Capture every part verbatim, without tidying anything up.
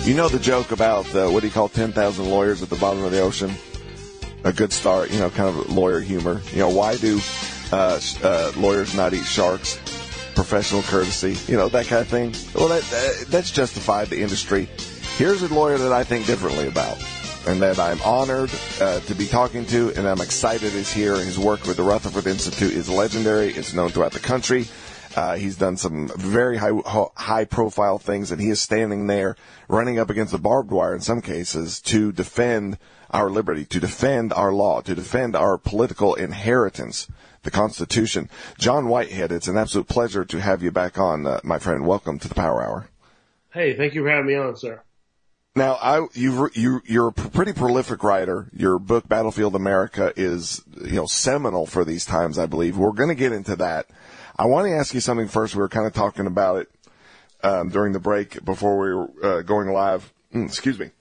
You know the joke about, uh, what do you call ten thousand lawyers at the bottom of the ocean? A good start, you know, kind of lawyer humor. You know, why do uh, uh, lawyers not eat sharks? Professional courtesy, you know, that kind of thing. Well, that, that that's justified the industry. Here's a lawyer that I think differently about, and that I'm honored uh, to be talking to, and I'm excited he's here. His work with the Rutherford Institute is legendary. It's known throughout the country. Uh, he's done some very high, high-profile things, and he is standing there running up against the barbed wire in some cases to defend our liberty, to defend our law, to defend our political inheritance, the Constitution. John Whitehead, it's an absolute pleasure to have you back on, uh, my friend. Welcome to the Power Hour. Hey, thank you for having me on, sir. Now, I, you, you, you're a pretty prolific writer. Your book, Battlefield America, is, you know, seminal for these times, I believe. We're going to get into that. I want to ask you something first. We were kind of talking about it um, during the break before we were uh, going live. Mm, excuse me.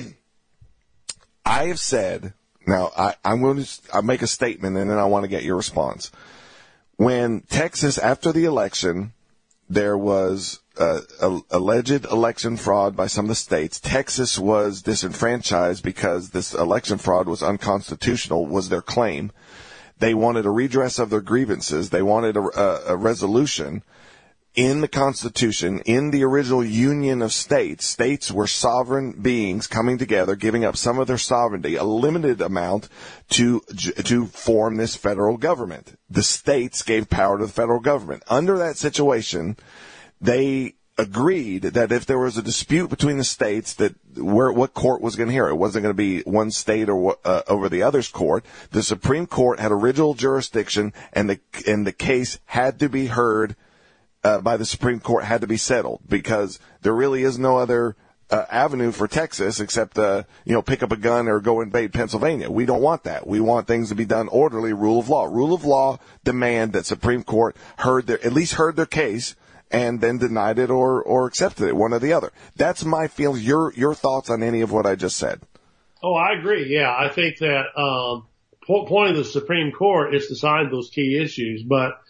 I have said, now I, I'm going to I'll make a statement and then I want to get your response. When Texas, after the election, there was uh, a, alleged election fraud by some of the states. Texas was disenfranchised because this election fraud was unconstitutional, was their claim. They wanted a redress of their grievances. They wanted a, a, a resolution in the Constitution, in the original Union of States. States were sovereign beings coming together, giving up some of their sovereignty, a limited amount, to to form this federal government. The states gave power to the federal government. Under that situation, they agreed that if there was a dispute between the states, that where what court was going to hear it. It wasn't going to be one state or uh, over the other's court. The Supreme Court had original jurisdiction, and the and the case had to be heard uh, by the Supreme Court, had to be settled, because there really is no other uh, avenue for Texas except uh, you know pick up a gun or go invade Pennsylvania. We don't want that. We want things to be done orderly, rule of law. Rule of law demand that Supreme Court heard their at least heard their case, and then denied it or, or accepted it, one or the other. That's my feeling. Your your thoughts on any of what I just said? Oh, I agree. Yeah, I think that um, point of the Supreme Court is to decide those key issues. But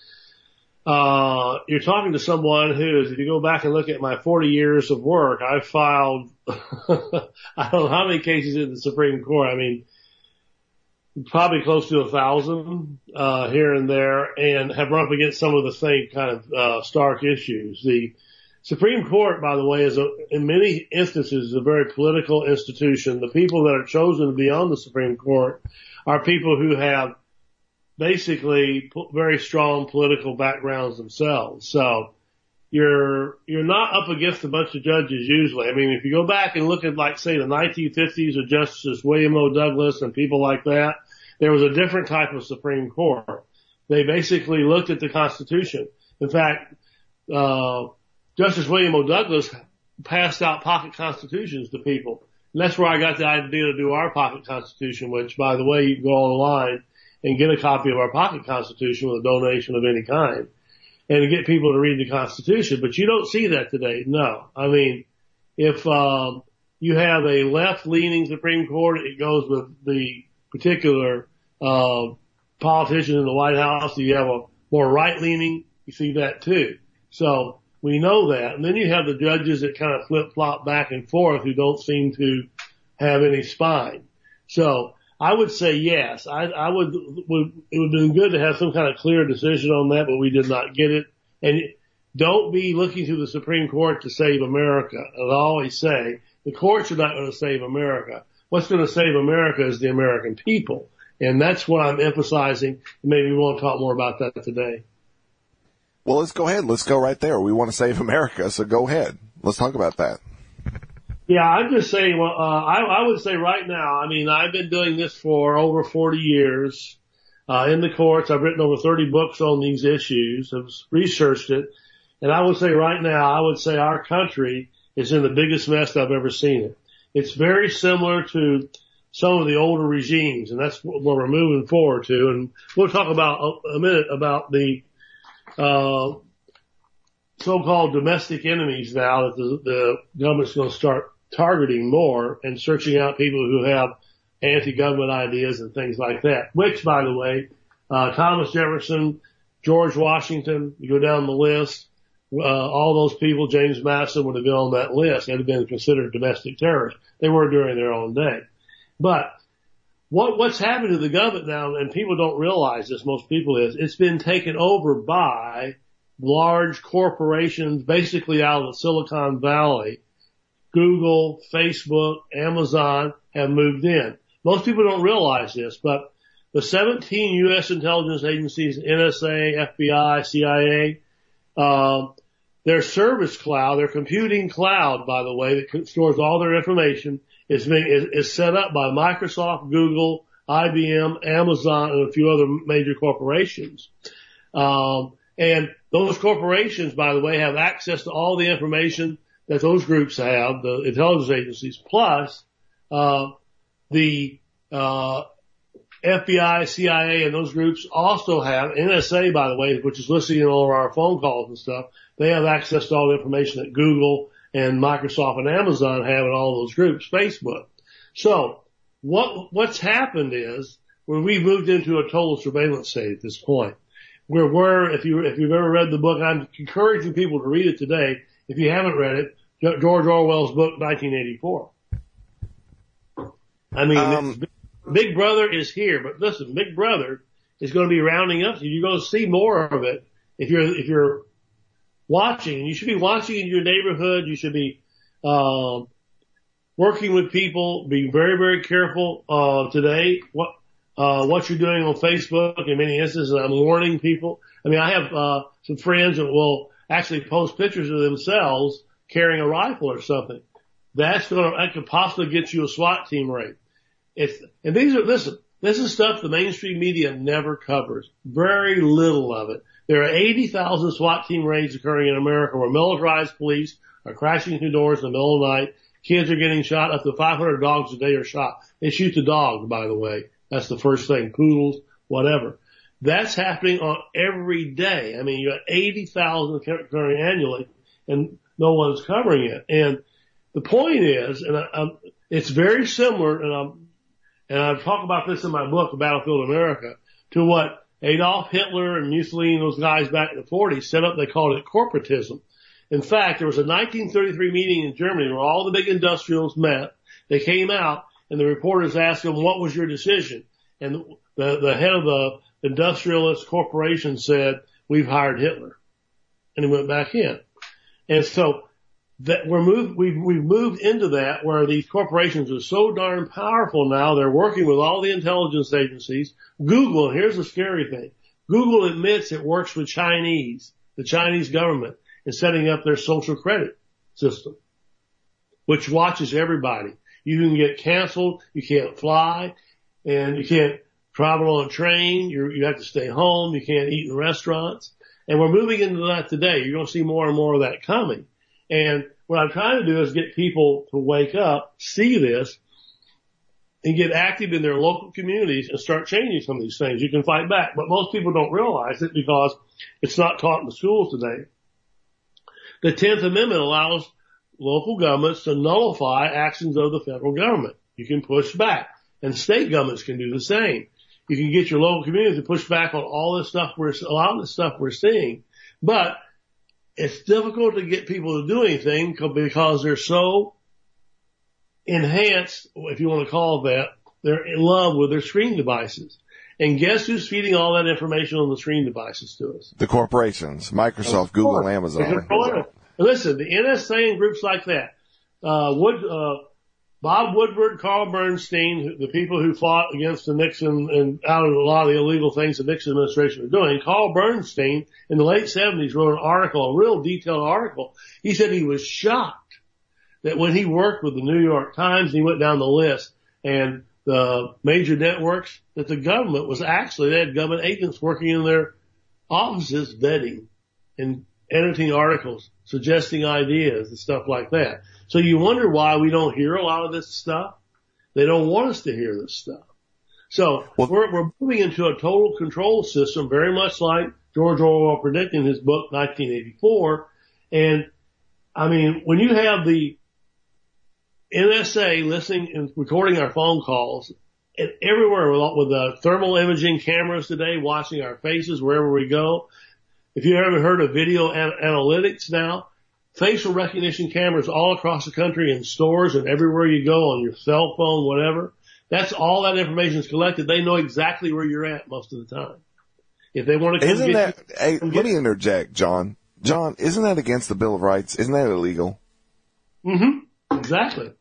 uh, you're talking to someone who is, if you go back and look at my forty years of work, I've filed I don't know how many cases in the Supreme Court. I mean, probably close to a thousand, uh, here and there, and have run up against some of the same kind of, uh, stark issues. The Supreme Court, by the way, is a, in many instances, is a very political institution. The people that are chosen to be on the Supreme Court are people who have basically very strong political backgrounds themselves. So you're, you're not up against a bunch of judges usually. I mean, if you go back and look at, like, say, the nineteen fifties with Justice William O. Douglas and people like that, there was a different type of Supreme Court. They basically looked at the Constitution. In fact, uh, Justice William O. Douglas passed out pocket constitutions to people. And that's where I got the idea to do our pocket constitution, which, by the way, you can go online and get a copy of our pocket constitution with a donation of any kind, and to get people to read the Constitution. But you don't see that today. No. I mean, if um, you have a left-leaning Supreme Court, it goes with the particular uh, politician in the White House. You have a more right-leaning, you see that too. So we know that. And then you have the judges that kind of flip-flop back and forth who don't seem to have any spine. So I would say yes. I, I would, would, it would have been good to have some kind of clear decision on that, but we did not get it. And don't be looking to the Supreme Court to save America. As I always say, the courts are not going to save America. What's going to save America is the American people. And that's what I'm emphasizing. Maybe we won't talk more about that today. Well, let's go ahead. Let's go right there. We want to save America, so go ahead. Let's talk about that. Yeah, I'm just saying, well, uh, I, I would say right now, I mean, I've been doing this for over forty years, uh, in the courts. I've written over thirty books on these issues. I've researched it. And I would say right now, I would say our country is in the biggest mess I've ever seen it. It's very similar to some of the older regimes, and that's what we're moving forward to. And we'll talk about a, a minute about the, uh, so-called domestic enemies now that the, the government's going to start targeting more and searching out people who have anti-government ideas and things like that, which, by the way, uh, Thomas Jefferson, George Washington, you go down the list, uh, all those people, James Madison would have been on that list. They'd have been considered domestic terrorists. They were during their own day. But what, what's happened to the government now, and people don't realize this, most people is, it's been taken over by large corporations, basically out of the Silicon Valley. Google, Facebook, Amazon have moved in. Most people don't realize this, but the seventeen U S intelligence agencies, N S A, F B I, C I A, uh, their service cloud, their computing cloud, by the way, that stores all their information, is being, is, is set up by Microsoft, Google, I B M, Amazon, and a few other major corporations. Um, and those corporations, by the way, have access to all the information that those groups have, the intelligence agencies, plus, uh, the, uh, F B I, C I A, and those groups also have, N S A, by the way, which is listening to all of our phone calls and stuff, they have access to all the information that Google and Microsoft and Amazon have in all those groups, Facebook. So, what, what's happened is, when we moved into a total surveillance state at this point, where we're, if you, if you've ever read the book, I'm encouraging people to read it today. If you haven't read it, George Orwell's book, nineteen eighty-four. I mean, um, Big Brother is here, but listen, Big Brother is going to be rounding up. So you're going to see more of it if you're, if you're watching. You should be watching in your neighborhood. You should be, um, working with people. Be very, very careful, uh, today. What, uh, what you're doing on Facebook in many instances. I'm warning people. I mean, I have, uh, some friends that will actually post pictures of themselves carrying a rifle or something. That's going to, that could possibly get you a SWAT team raid. It's, and these are, listen, this is stuff the mainstream media never covers. Very little of it. There are eighty thousand SWAT team raids occurring in America where militarized police are crashing through doors in the middle of the night. Kids are getting shot. Up to five hundred dogs a day are shot. They shoot the dogs, by the way. That's the first thing. Poodles, whatever. That's happening on every day. I mean, you got eighty thousand occurring annually and no one's covering it. And the point is, and I, I'm, it's very similar, and I'm, and I talk about this in my book, Battlefield America, to what Adolf Hitler and Mussolini and those guys back in the forties set up. They called it corporatism. In fact, there was a nineteen thirty-three meeting in Germany where all the big industrials met. They came out, and the reporters asked them, what was your decision? And the, the head of the industrialist corporation said, we've hired Hitler. And he went back in. And so that we're moved, we've, we've moved into that where these corporations are so darn powerful now. They're working with all the intelligence agencies. Google, here's the scary thing. Google admits it works with Chinese, the Chinese government, in setting up their social credit system, which watches everybody. You can get canceled. You can't fly and you can't travel on a train. You're, you have to stay home. You can't eat in restaurants. And we're moving into that today. You're going to see more and more of that coming. And what I'm trying to do is get people to wake up, see this, and get active in their local communities and start changing some of these things. You can fight back, but most people don't realize it because it's not taught in the schools today. The tenth Amendment allows local governments to nullify actions of the federal government. You can push back, and state governments can do the same. You can get your local community to push back on all this stuff we're, a lot of the stuff we're seeing, but it's difficult to get people to do anything because they're so enhanced, if you want to call it that. They're in love with their screen devices. And guess who's feeding all that information on the screen devices to us? The corporations, Microsoft, Google, Amazon. Listen, the N S A and groups like that, uh, Wood, uh, Bob Woodward, Carl Bernstein, the people who fought against the Nixon and out of a lot of the illegal things the Nixon administration was doing. Carl Bernstein in the late seventies wrote an article, a real detailed article. He said he was shocked that when he worked with the New York Times, he went down the list and the major networks, that the government was actually, they had government agents working in their offices vetting and editing articles, suggesting ideas and stuff like that. So you wonder why we don't hear a lot of this stuff. They don't want us to hear this stuff. So well, we're, we're moving into a total control system, very much like George Orwell predicted in his book, nineteen eighty-four. And I mean, when you have the N S A listening and recording our phone calls, and everywhere with, with the thermal imaging cameras today, watching our faces wherever we go, if you ever heard of video an- analytics now, facial recognition cameras all across the country in stores and everywhere you go on your cell phone, whatever. That's all that information is collected. They know exactly where you're at most of the time. If they want to come isn't get that, you, hey, come let get me interject, John. John, isn't that against the Bill of Rights? Isn't that illegal? Mm-hmm. Exactly.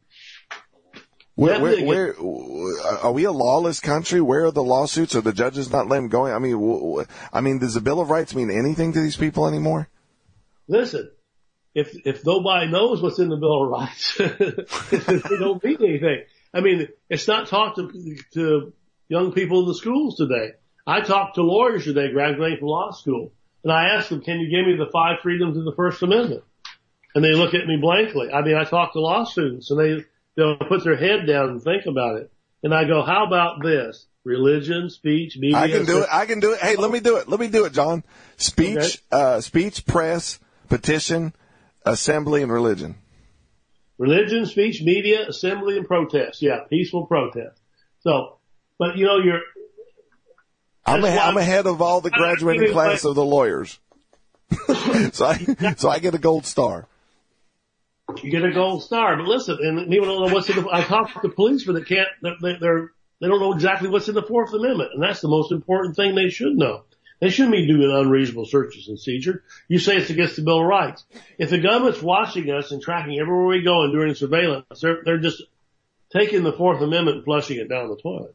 Where, where, where, are we a lawless country? Where are the lawsuits? Are the judges not letting go? I mean, I mean, does the Bill of Rights mean anything to these people anymore? Listen, if if nobody knows what's in the Bill of Rights, they don't mean anything. I mean, it's not taught to to young people in the schools today. I talked to lawyers today, graduating from law school, and I asked them, "Can you give me the five freedoms of the First Amendment?" And they look at me blankly. I mean, I talk to law students, and they they'll put their head down and think about it. And I go, how about this? Religion, speech, media. I can do it. I can do it. Hey, let me do it. Let me do it, John. Speech, okay. uh, speech, press, petition, assembly, and religion. Religion, speech, media, assembly, and protest. Yeah, peaceful protest. So, but you know, you're. I'm, a, I'm ahead of all the graduating class of the lawyers. so I, so I get a gold star. You get a gold star, but listen, and people don't know what's in the, I talk to policemen that can't, they, they're, they don't know exactly what's in the Fourth Amendment, and that's the most important thing they should know. They shouldn't be doing unreasonable searches and seizures. You say it's against the Bill of Rights. If the government's watching us and tracking everywhere we go and doing surveillance, they're, they're just taking the Fourth Amendment and flushing it down the toilet.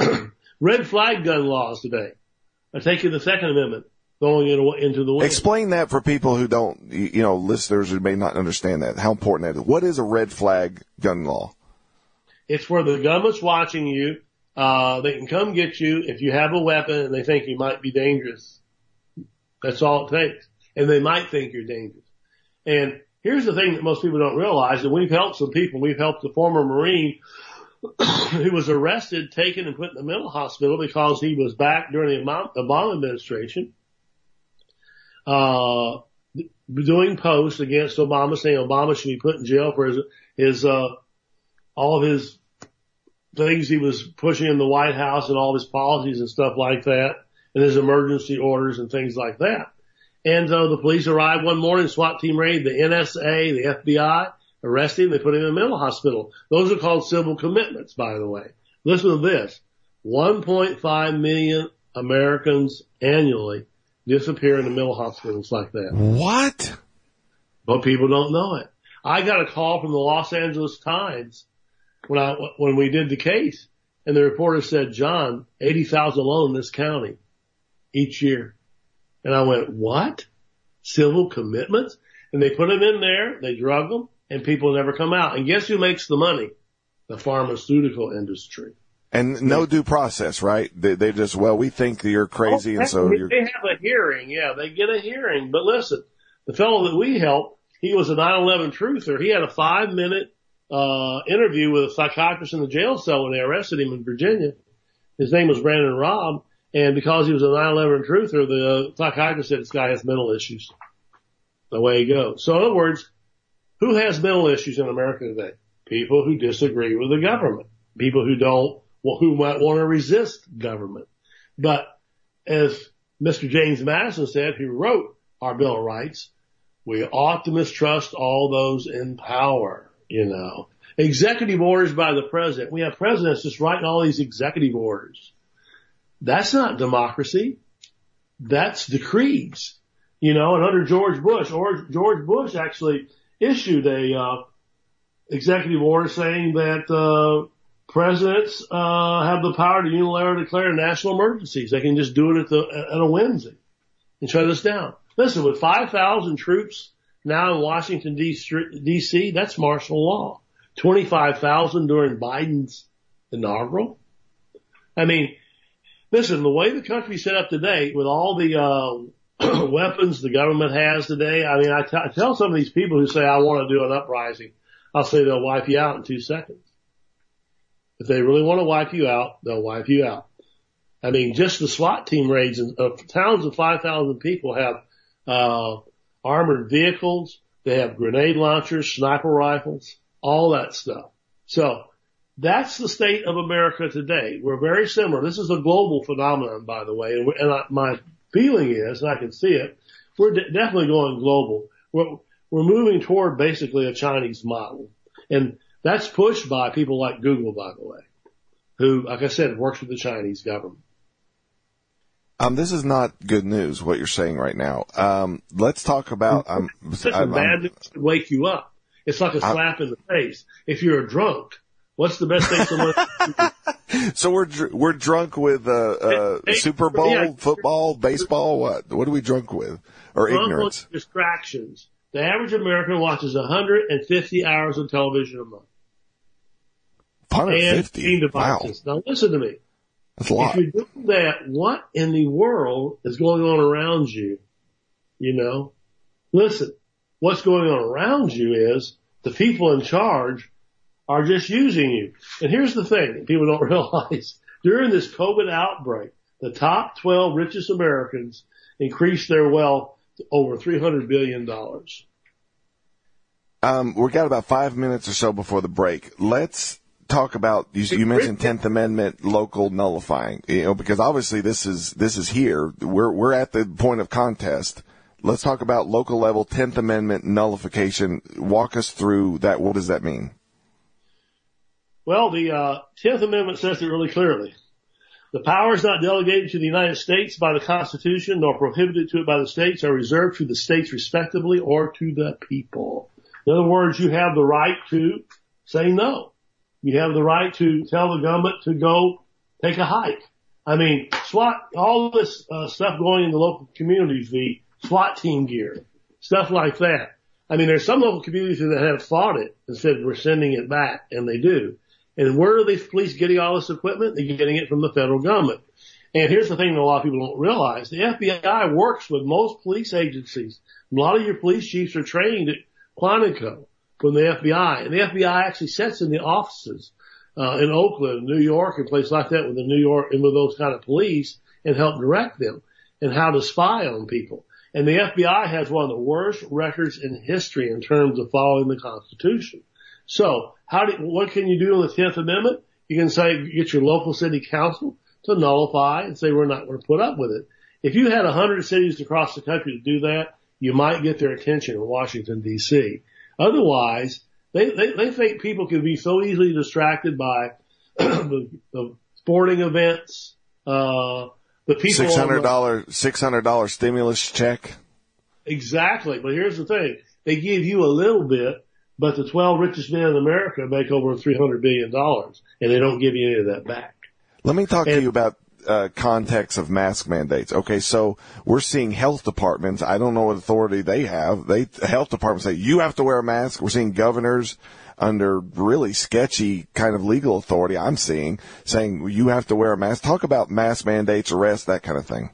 Red flag gun laws today are taking the Second Amendment, throwing it into the wind. Explain that for people who don't, you know, listeners who may not understand that, how important that is. What is a red flag gun law? It's where the government's watching you. Uh, they can come get you if you have a weapon and they think you might be dangerous. That's all it takes. And they might think you're dangerous. And here's the thing that most people don't realize, that we've helped some people. We've helped a former Marine who was arrested, taken, and put in the mental hospital because he was back during the Obama administration, uh, doing posts against Obama, saying Obama should be put in jail for his, his, uh, all of his things he was pushing in the White House and all of his policies and stuff like that, and his emergency orders and things like that. And so the police arrived one morning, SWAT team raided, the N S A, the F B I, arrested him, they put him in a mental hospital. Those are called civil commitments, by the way. Listen to this. one point five million Americans annually disappear in the mental hospitals like that. What? But people don't know it. I got a call from the Los Angeles Times when I, when we did the case, and the reporter said, John, eighty thousand alone in this county each year. And I went, what? Civil commitments? And they put them in there, they drug them, and people never come out. And guess who makes the money? The pharmaceutical industry. And no due process, right? They, they just, well, we think that you're crazy, oh, and so you're. They have a hearing, yeah, they get a hearing. But listen, the fellow that we helped, he was a nine eleven truther. He had a five minute, uh, interview with a psychiatrist in the jail cell when they arrested him in Virginia. His name was Brandon Robb. And because he was a nine eleven truther, the psychiatrist said this guy has mental issues. The way he goes. So in other words, who has mental issues in America today? People who disagree with the government. People who don't, well, who might want to resist government. But as Mister James Madison said, who wrote our Bill of Rights, we ought to mistrust all those in power, you know. Executive orders by the president. We have presidents just writing all these executive orders. That's not democracy. That's decrees. You know, and under George Bush, or George Bush actually issued a, uh, executive order saying that, uh, presidents, uh, have the power to unilaterally declare national emergencies. They can just do it at the, at a whimsy and shut us down. Listen, with five thousand troops now in Washington, D C, that's martial law. twenty-five thousand during Biden's inaugural. I mean, listen, the way the country's set up today with all the, uh, weapons the government has today. I mean, I, t- I tell some of these people who say, I want to do an uprising, I'll say they'll wipe you out in two seconds. If they really want to wipe you out, they'll wipe you out. I mean, just the SWAT team raids in uh, towns of five thousand people have, uh, armored vehicles. They have grenade launchers, sniper rifles, all that stuff. So that's the state of America today. We're very similar. This is a global phenomenon, by the way. And, and I, my feeling is, and I can see it, we're de- definitely going global. We're, we're moving toward basically a Chinese model. And that's pushed by people like Google, by the way, who, like I said, works with the Chinese government. Um, this is not good news, what you're saying right now. Um, let's talk about, um, It's a bad news to wake you up. It's like a slap I'm, in the face. If you're a drunk, what's the best thing someone So we're, dr- we're drunk with, uh, uh, hey, Super Bowl, yeah, football, baseball, what? What are we drunk with? Or drunk ignorance? With distractions. The average American watches one hundred fifty hours of television a month. one hundred fifty? And devices. Wow. Now listen to me. That's a lot. If you're doing that, what in the world is going on around you? You know? Listen, what's going on around you is the people in charge are just using you. And here's the thing that people don't realize. During this COVID outbreak, the top twelve richest Americans increased their wealth to over three hundred billion dollars. Um, we've got about five minutes or so before the break. Let's talk about, you, you mentioned tenth Amendment local nullifying, you know, because obviously this is, this is here. We're, we're at the point of contest. Let's talk about local level tenth Amendment nullification. Walk us through that. What does that mean? Well, the uh, tenth Amendment says it really clearly. The powers not delegated to the United States by the Constitution nor prohibited to it by the states are reserved to the states respectively or to the people. In other words, you have the right to say no. You have the right to tell the government to go take a hike. I mean, SWAT, all this uh, stuff going in the local communities, the SWAT team gear, stuff like that. I mean, there's some local communities that have fought it and said we're sending it back, and they do. And where are these police getting all this equipment? They're getting it from the federal government. And here's the thing that a lot of people don't realize. The F B I works with most police agencies. A lot of your police chiefs are trained at Quantico from the F B I. And the F B I actually sits in the offices uh, in Oakland, New York, and places like that with the New York and with those kind of police and help direct them and how to spy on people. And the F B I has one of the worst records in history in terms of following the Constitution. So how do, what can you do in the tenth Amendment? You can say, get your local city council to nullify and say we're not going to put up with it. If you had a hundred cities across the country to do that, you might get their attention in Washington, D C Otherwise, they, they, they think people can be so easily distracted by the, the sporting events, uh, the people. six hundred dollars, six hundred dollars stimulus check. Exactly. But here's the thing. They give you a little bit, but the twelve richest men in America make over three hundred billion dollars, and they don't give you any of that back. Let me talk and, to you about uh, context of mask mandates. Okay, so we're seeing health departments. I don't know what authority they have. They health departments say you have to wear a mask. We're seeing governors under really sketchy kind of legal authority. I'm seeing saying you have to wear a mask. Talk about mask mandates, arrests, that kind of thing.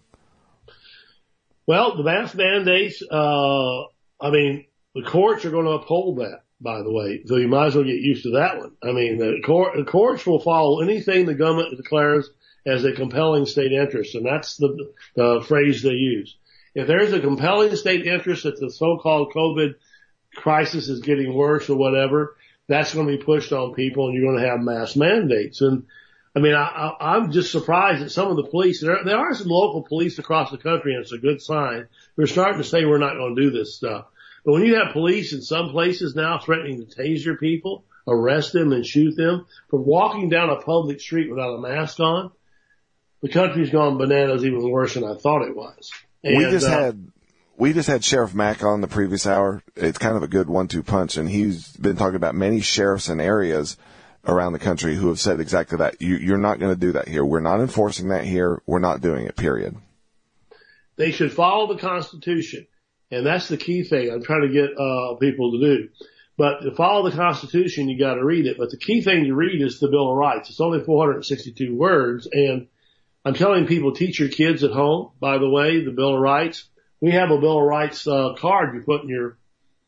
Well, the mask mandates. Uh, I mean, the courts are going to uphold that. By the way, so you might as well get used to that one. I mean, the, court, the courts will follow anything the government declares as a compelling state interest, and that's the, the phrase they use. If there's a compelling state interest that the so-called COVID crisis is getting worse or whatever, that's going to be pushed on people, and you're going to have mass mandates. And I mean, I, I, I'm just surprised that some of the police, there, there are some local police across the country, and it's a good sign. They're starting to say we're not going to do this stuff. But when you have police in some places now threatening to taser people, arrest them and shoot them for walking down a public street without a mask on, the country's gone bananas even worse than I thought it was. And, we just uh, had, we just had Sheriff Mack on the previous hour. It's kind of a good one two punch, and he's been talking about many sheriffs in areas around the country who have said exactly that. You, you're not going to do that here. We're not enforcing that here. We're not doing it, period. They should follow the Constitution. And that's the key thing I'm trying to get uh people to do. But to follow the Constitution, you got to read it. But the key thing to read is the Bill of Rights. It's only four hundred sixty-two words. And I'm telling people, teach your kids at home, by the way, the Bill of Rights. We have a Bill of Rights uh, card you put in your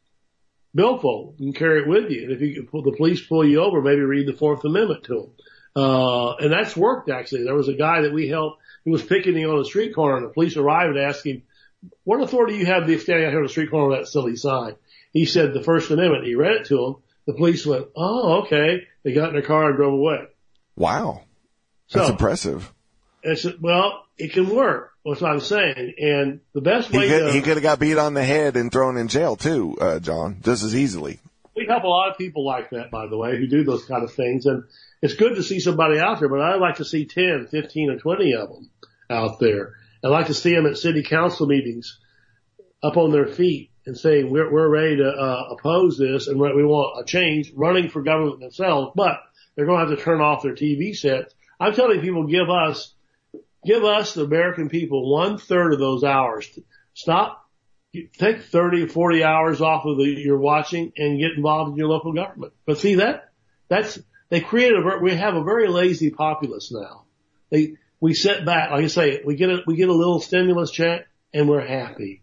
billfold. You can carry it with you. And if you, the police pull you over, maybe read the Fourth Amendment to them. Uh, and that's worked, actually. There was a guy that we helped who was picketing on a street corner, and the police arrived and asked him, what authority do you have to be standing out here on the street corner with that silly sign? He said the First Amendment. He read it to him. The police went, oh, okay. They got in their car and drove away. Wow. That's so, impressive. It's, well, it can work. That's what I'm saying. And the best way he could, to... He could have got beat on the head and thrown in jail too, uh, John, just as easily. We have a lot of people like that, by the way, who do those kind of things. And it's good to see somebody out there, but I'd like to see ten, fifteen, or twenty of them out there. I'd like to see them at city council meetings up on their feet and saying, we're, we're ready to uh, oppose this and we want a change, running for government themselves, but they're going to have to turn off their T V sets. I'm telling people, give us, give us, the American people, one third of those hours. Stop. Take thirty or forty hours off of the, your watching and get involved in your local government. But see that, that's, they created a, we have a very lazy populace now. They, we sit back, like I say, we get a, we get a little stimulus check and we're happy.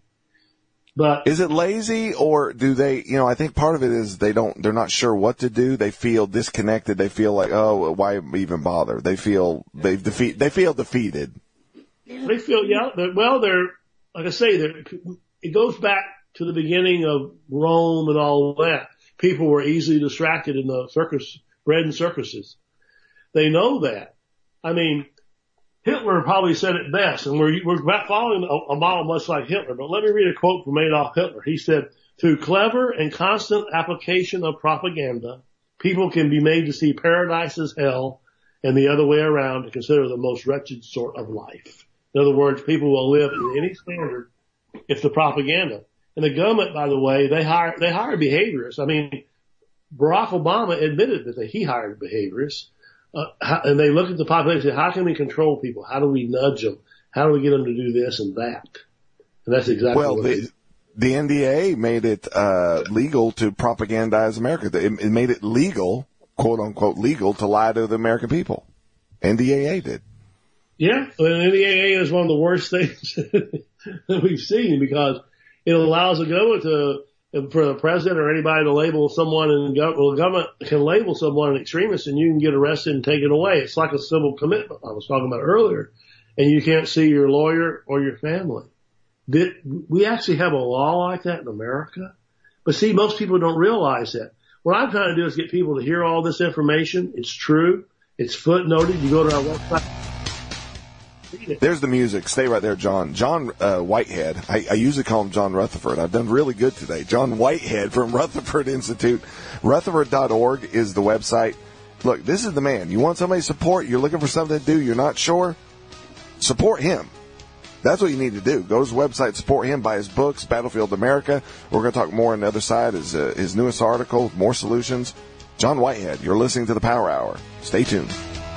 But is it lazy, or do they, you know, I think part of it is they don't, they're not sure what to do. They feel disconnected. They feel like, oh, why even bother? They feel, they've defeat, they feel defeated. They feel, yeah, they're, well, they're, like I say, they're, it goes back to the beginning of Rome and all that. People were easily distracted in the circus, bred in circuses. They know that. I mean, Hitler probably said it best, and we're, we're following a, a model much like Hitler. But let me read a quote from Adolf Hitler. He said, through clever and constant application of propaganda, people can be made to see paradise as hell and the other way around to consider the most wretched sort of life. In other words, people will live to any standard if the propaganda. And the government, by the way, they hire, they hire behaviorists. I mean, Barack Obama admitted that he hired behaviorists. Uh, how, and they look at the population and say, how can we control people? How do we nudge them? How do we get them to do this and that? And that's exactly well, what the, it is. The N D A made it uh legal to propagandize America. It, it made it legal, quote unquote, legal to lie to the American people. N D A A did. Yeah, well, N D A A is one of the worst things that we've seen, because it allows the government to, for the president or anybody to label someone, and go, well, the government can label someone an extremist and you can get arrested and taken away. It's like a civil commitment I was talking about earlier, and you can't see your lawyer or your family. Did, we actually have a law like that in America. But see, most people don't realize that. What I'm trying to do is get people to hear all this information. It's true. It's footnoted. You go to our website. There's the music. Stay right there, John. John uh, Whitehead. I, I usually call him John Rutherford. I've done really good today. John Whitehead from Rutherford Institute. Rutherford dot org is the website. Look, this is the man. You want somebody to support? You're looking for something to do. You're not sure? Support him. That's what you need to do. Go to his website, support him, buy his books, Battlefield America. We're going to talk more on the other side, his, uh, his newest article, more solutions. John Whitehead, you're listening to the Power Hour. Stay tuned.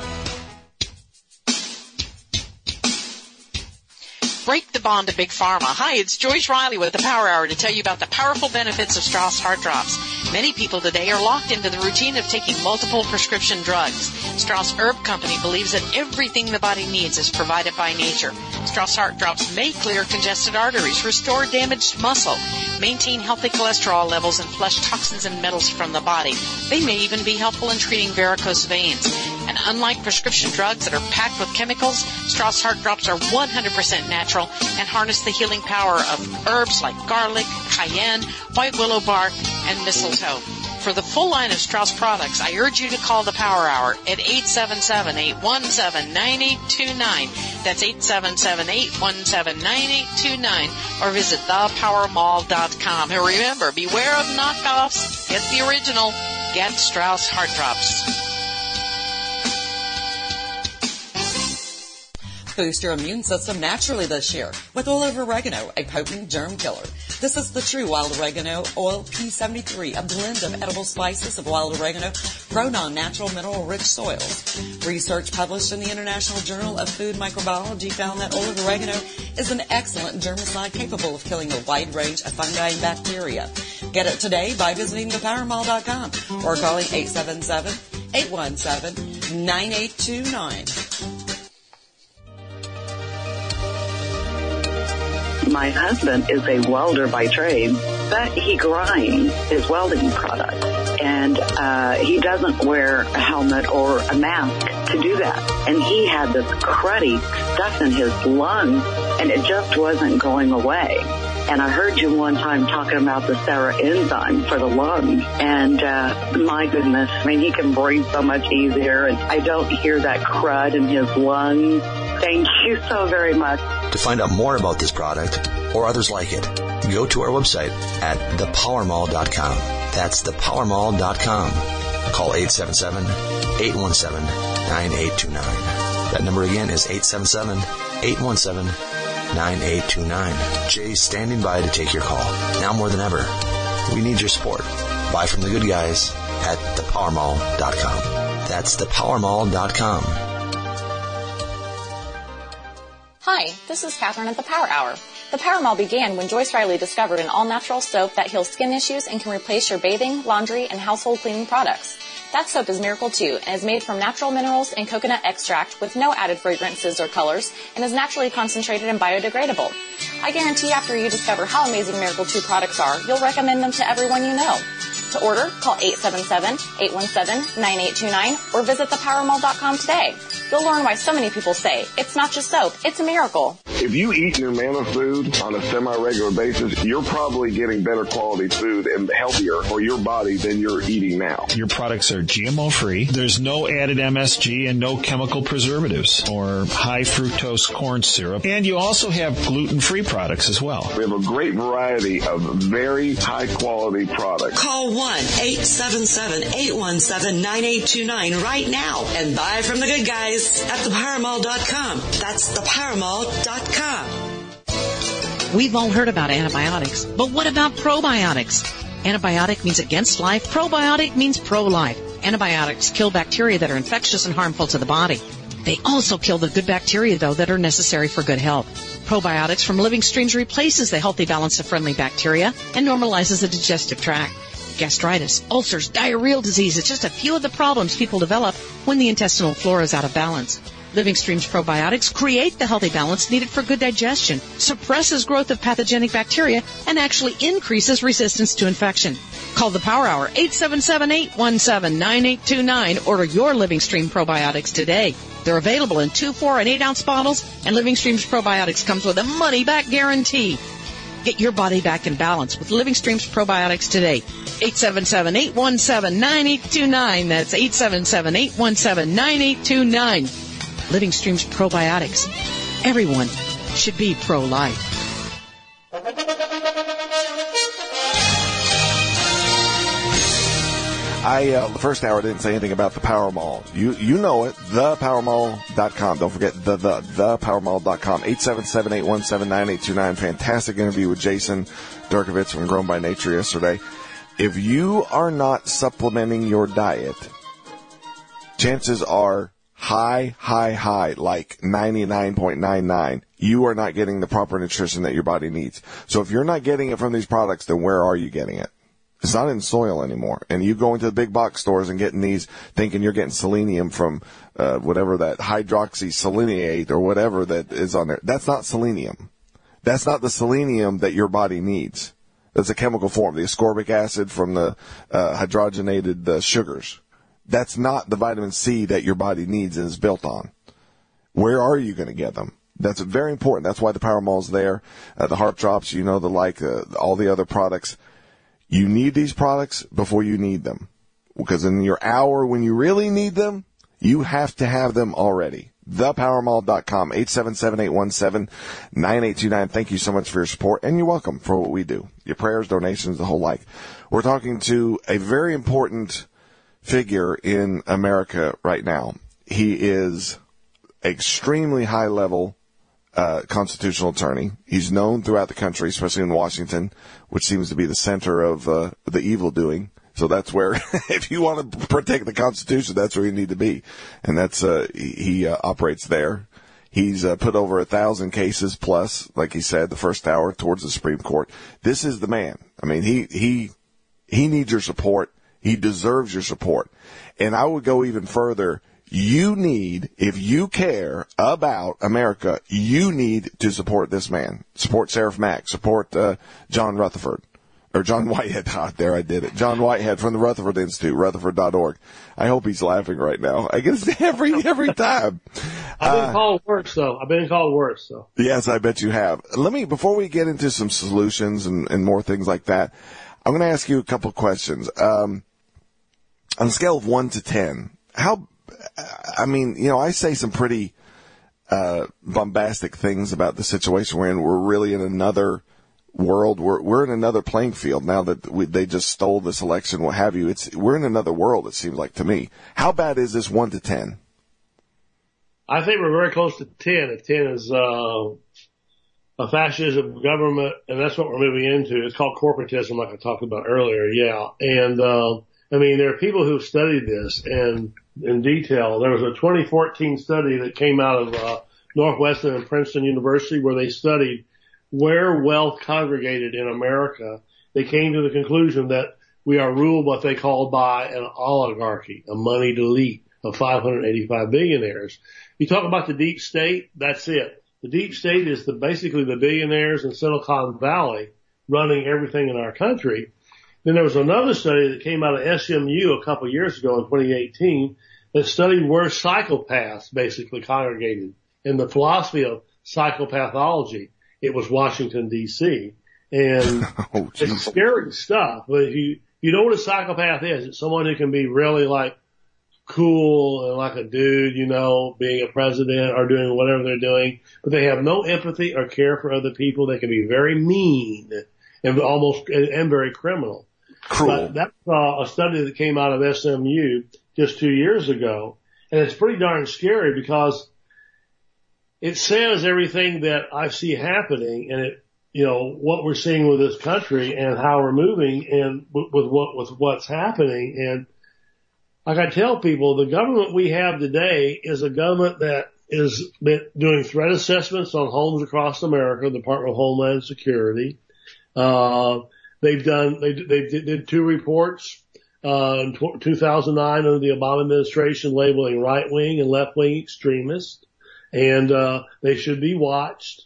Break the bond to Big Pharma. Hi, it's Joyce Riley with the Power Hour to tell you about the powerful benefits of Strauss Heart Drops. Many people today are locked into the routine of taking multiple prescription drugs. Strauss Herb Company believes that everything the body needs is provided by nature. Strauss Heart Drops may clear congested arteries, restore damaged muscle, maintain healthy cholesterol levels, and flush toxins and metals from the body. They may even be helpful in treating varicose veins. And unlike prescription drugs that are packed with chemicals, Strauss Heart Drops are one hundred percent natural and harness the healing power of herbs like garlic, cayenne, white willow bark, and mistletoe. For the full line of Strauss products, I urge you to call the Power Hour at eight seven seven, eight one seven, nine eight two nine. That's eight seven seven, eight one seven, nine eight two nine. Or visit the power mall dot com. And remember, beware of knockoffs. Get the original. Get Strauss Heart Drops. Boost your immune system naturally this year with Oil of Oregano, a potent germ killer. This is the true wild oregano oil P seventy-three, a blend of edible spices of wild oregano grown on natural mineral-rich soils. Research published in the International Journal of Food Microbiology found that oil of oregano is an excellent germicide capable of killing a wide range of fungi and bacteria. Get it today by visiting the power mall dot com or calling eight seven seven, eight one seven, nine eight two nine. My husband is a welder by trade, but he grinds his welding product. And uh, he doesn't wear a helmet or a mask to do that. And he had this cruddy stuff in his lungs, and it just wasn't going away. And I heard you one time talking about the Sarah enzyme for the lungs. And uh, my goodness, I mean, he can breathe so much easier. And I don't hear that crud in his lungs. Thank you so very much. To find out more about this product or others like it, go to our website at the power mall dot com. That's the power mall dot com. Call eight seven seven, eight one seven, nine eight two nine. That number again is eight seven seven, eight one seven, nine eight two nine. Jay's standing by to take your call. Now more than ever, we need your support. Buy from the good guys at the power mall dot com. That's the power mall dot com. Hi, this is Catherine at the Power Hour. The Power Mall began when Joyce Riley discovered an all-natural soap that heals skin issues and can replace your bathing, laundry, and household cleaning products. That soap is Miracle two and is made from natural minerals and coconut extract with no added fragrances or colors and is naturally concentrated and biodegradable. I guarantee after you discover how amazing Miracle two products are, you'll recommend them to everyone you know. To order, call eight seven seven, eight one seven, nine eight two nine or visit the power mall dot com today. You'll learn why so many people say, it's not just soap, it's a miracle. If you eat Numanna food on a semi-regular basis, you're probably getting better quality food and healthier for your body than you're eating now. Your products are G M O-free. There's no added M S G and no chemical preservatives or high fructose corn syrup. And you also have gluten-free products as well. We have a great variety of very high-quality products. Call one eight seven seven, eight one seven, nine eight two nine right now and buy from the good guys at the power mall dot com. That's the power mall dot com. We've all heard about antibiotics, but what about probiotics? Antibiotic means against life. Probiotic means pro-life. Antibiotics kill bacteria that are infectious and harmful to the body. They also kill the good bacteria, though, that are necessary for good health. Probiotics from Living Streams replaces the healthy balance of friendly bacteria and normalizes the digestive tract. Gastritis, ulcers, diarrheal disease, it's just a few of the problems people develop when the intestinal flora is out of balance. Living Streams probiotics create the healthy balance needed for good digestion, suppresses growth of pathogenic bacteria, and actually increases resistance to infection. Call the Power Hour, eight seven seven, eight one seven, nine eight two nine. Order your Living Stream probiotics today. They're available in two, four, and eight ounce bottles, and Living Streams probiotics comes with a money-back guarantee. Get your body back in balance with Living Streams probiotics today. eight seven seven, eight one seven, nine eight two nine. That's eight seven seven, eight one seven, nine eight two nine. Living Streams probiotics. Everyone should be pro-life. I, uh, the first hour didn't say anything about the Power Mall. You, you know it, the power mall dot com. Don't forget the, the, the power mall dot com. eight seven seven, eight one seven, nine eight two nine. Fantastic interview with Jason Durkovitz from Grown by Nature yesterday. If you are not supplementing your diet, chances are high, high, high, like ninety-nine point nine nine, you are not getting the proper nutrition that your body needs. So if you're not getting it from these products, then where are you getting it? It's not in soil anymore. And you go into the big box stores and getting these thinking you're getting selenium from uh, whatever that hydroxyseleniate or whatever that is on there. That's not selenium. That's not the selenium that your body needs. That's a chemical form, the ascorbic acid from the uh, hydrogenated uh, sugars. That's not the vitamin C that your body needs and is built on. Where are you going to get them? That's very important. That's why the Power Mall's there. Uh, the Heart Drops, you know, the like, uh, all the other products. You need these products before you need them. Because in your hour when you really need them, you have to have them already. the power mall dot com, eight seven seven, eight one seven, nine eight two nine. Thank you so much for your support, and you're welcome for what we do. Your prayers, donations, the whole like. We're talking to a very important figure in America right now. He is extremely high level uh, constitutional attorney. He's known throughout the country, especially in Washington, which seems to be the center of uh, the evil doing. So that's where, if you want to protect the Constitution, that's where you need to be. And that's, uh, he, he uh, operates there. He's uh, put over a thousand cases plus, like he said, the first hour towards the Supreme Court. This is the man. I mean, he, he, he needs your support. He deserves your support. And I would go even further. You need, if you care about America, you need to support this man. Support Seraph Mack. Support uh, John Rutherford. Or John Whitehead. Ah, there I did it. John Whitehead from the Rutherford Institute, rutherford dot org. I hope he's laughing right now. I guess every every time. I've been uh, called worse, though. I've been called worse, so. Yes, I bet you have. Let me, before we get into some solutions and, and more things like that, I'm going to ask you a couple questions. Um, on a scale of one to ten, how, I mean, you know, I say some pretty uh, bombastic things about the situation we're in. We're really in another world. We're we're in another playing field now that we, they just stole this election, what have you. It's we're in another world. It seems like to me. How bad is this one to ten? I think we're very close to ten. If ten is uh, a fascism government, and that's what we're moving into. It's called corporatism, like I talked about earlier. Yeah, and uh, I mean there are people who've studied this and in detail. There was a twenty fourteen study that came out of uh, Northwestern and Princeton University where they studied where wealth congregated in America. They came to the conclusion that we are ruled what they call by an oligarchy, a moneyed elite of five hundred eighty-five billionaires. You talk about the deep state, that's it. The deep state is the, basically the billionaires in Silicon Valley running everything in our country. Then there was another study that came out of S M U a couple of years ago in twenty eighteen that studied where psychopaths basically congregated in the philosophy of psychopathology. It was Washington, D C And oh, it's scary stuff. But if you, you know what a psychopath is, it's someone who can be really like cool and like a dude, you know, being a president or doing whatever they're doing, but they have no empathy or care for other people. They can be very mean and almost, and, and very criminal. Cruel. But that's uh, a study that came out of S M U just two years ago. And it's pretty darn scary because it says everything that I see happening and it, you know, what we're seeing with this country and how we're moving and with, with what, with what's happening. And like I tell people, the government we have today is a government that is doing threat assessments on homes across America, the Department of Homeland Security. Uh, they've done, they, they did two reports, uh, in two thousand nine under the Obama administration labeling right-wing and left-wing extremists. And, uh, they should be watched.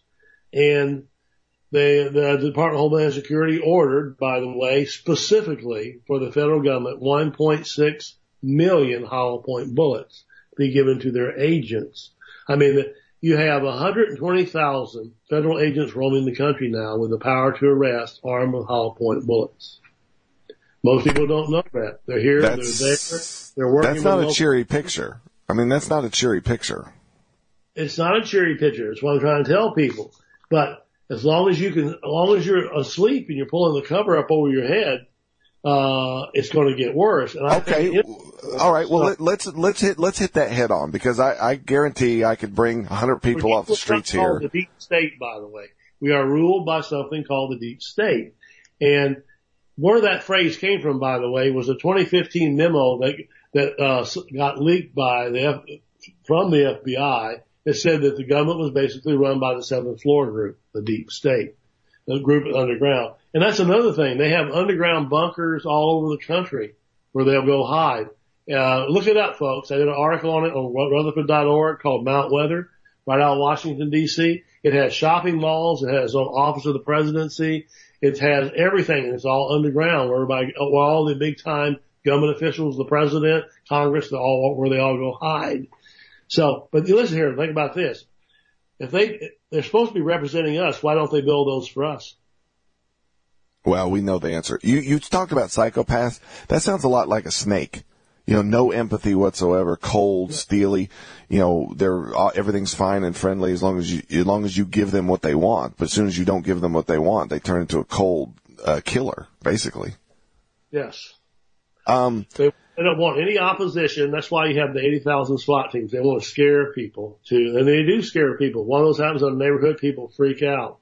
And they, the Department of Homeland Security ordered, by the way, specifically for the federal government, one point six million hollow point bullets be given to their agents. I mean, you have one hundred twenty thousand federal agents roaming the country now with the power to arrest armed with hollow point bullets. Most people don't know that. They're here, that's, they're there, they're working. That's not a local- cheery picture. I mean, that's not a cheery picture. It's not a cheery picture. It's what I'm trying to tell people. But as long as you can, as long as you're asleep and you're pulling the cover up over your head, uh, it's going to get worse. And I okay. It, All right. Well, let, let's, let's hit, let's hit that head on because I, I guarantee I could bring a hundred people off the streets here. The deep state, by the way, we are ruled by something called the deep state. And where that phrase came from, by the way, was a twenty fifteen memo that, that, uh, got leaked by the, F, from the F B I. It said that the government was basically run by the seventh floor group, the deep state, the group underground. And that's another thing. They have underground bunkers all over the country where they'll go hide. Uh, look it up, folks. I did an article on it on Rutherford dot org called Mount Weather, right out of Washington, D C It has shopping malls. It has its own office of the presidency. It has everything. And it's all underground where everybody, where all the big time government officials, the president, Congress, they all, where they all go hide. So, but listen here, think about this. If they, they're supposed to be representing us, why don't they build those for us? Well, we know the answer. You, you talked about psychopaths. That sounds a lot like a snake. You know, no empathy whatsoever, cold, steely. You know, they're, everything's fine and friendly as long as you, as long as you give them what they want. But as soon as you don't give them what they want, they turn into a cold, uh, killer, basically. Yes. Um, they, they don't want any opposition. That's why you have the eighty thousand SWAT teams. They want to scare people too. And they do scare people. One of those happens in a neighborhood, people freak out.